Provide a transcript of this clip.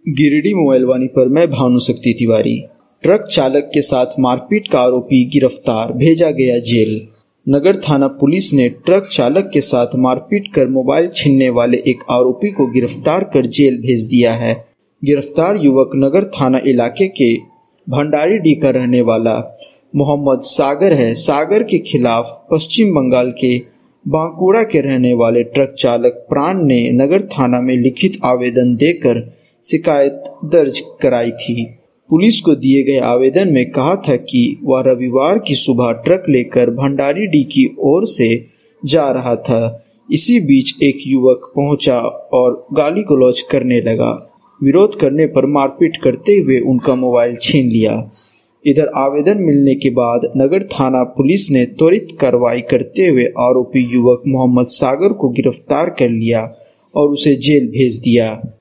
Giridih mobile वाणी पर मैं भानुशक्ति Tiwari. Truck चालक के साथ मारपीट का आरोपी गिरफ्तार, भेजा गया जेल। नगर थाना पुलिस ने ट्रक चालक के साथ मारपीट कर मोबाइल छीनने वाले एक आरोपी को गिरफ्तार कर जेल भेज दिया है। गिरफ्तार युवक नगर थाना इलाके के भंडारीडीह का रहने वाला मोहम्मद सागर है। सागर के खिलाफ पश्चिम बंगाल के बांकुड़ा के रहने वाले ट्रक चालक प्राण ने नगर थाना में लिखित आवेदन देकर शिकायत दर्ज कराई थी। पुलिस को दिए गए आवेदन में कहा था कि वह रविवार की सुबह ट्रक लेकर भंडारीडीह की ओर से जा रहा था। इसी बीच एक युवक पहुंचा और गाली गलौज करने लगा। विरोध करने पर मारपीट करते हुए उनका मोबाइल छीन लिया। इधर आवेदन मिलने के बाद नगर थाना पुलिस ने त्वरित कार्रवाई करते हुए आरोपी युवक मोहम्मद सागर को गिरफ्तार कर लिया और उसे जेल भेज दिया।